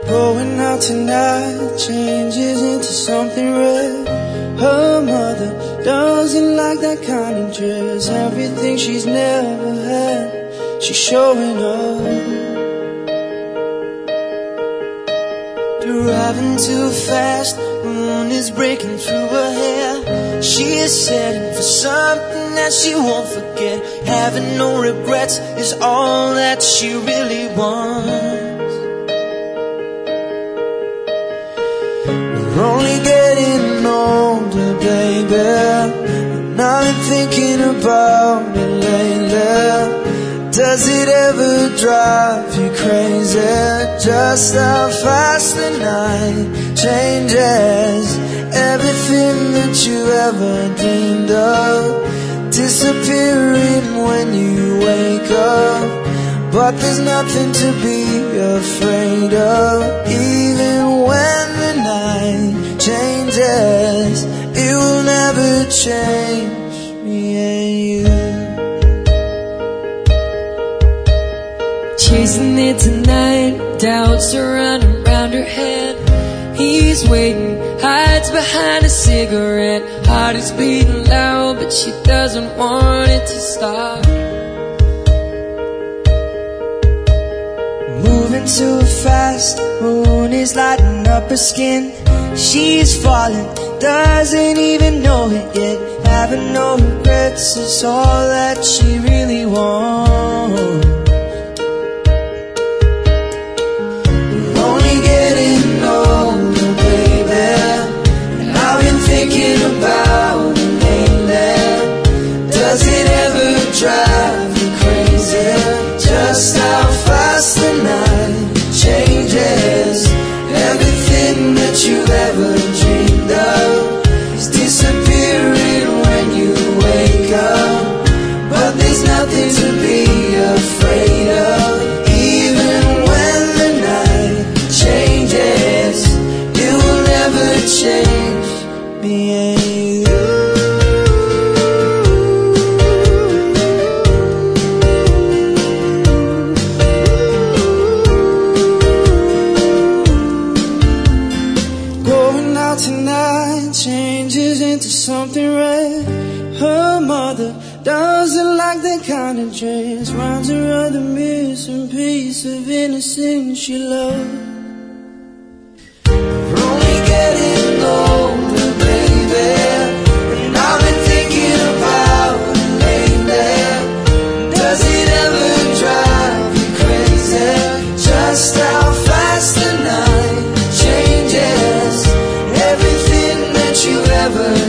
Going out tonight changes into something red. Her mother doesn't like that kind of dress. Everything she's never had, she's showing up. Driving too fast, the moon is breaking through her hair. She is setting for something that she won't forget. Having no regrets is all that she really wants. We're only getting older, baby, and I've been thinking about it lately. Does it ever drive you crazy just how fast the night changes? Everything that you ever dreamed of disappearing when you wake up. But there's nothing to be afraid of. Even when the night changes, it will never change me and you. Chasing it tonight, doubts surrounding around her head. He's waiting, hides behind a cigarette. Heart is beating loud, but she doesn't want it to stop. Moving too fast, moon is lighting up her skin. She's falling, doesn't even know it yet. Having no regrets is all that she really wants. Thinking about it lately. Does it ever drive you crazy just how fast the night changes? Everything that you ever dreamed of is disappearing when you wake up. But there's nothing to be afraid of. Even when the night changes, it will never change me and you. Going out tonight changes into something red. Her mother doesn't like that kind of dress. Runs around the missing piece of innocence she loved. We're only getting older, baby, and I've been thinking about it lately. Does it ever drive you crazy just how fast the night changes? Everything that you ever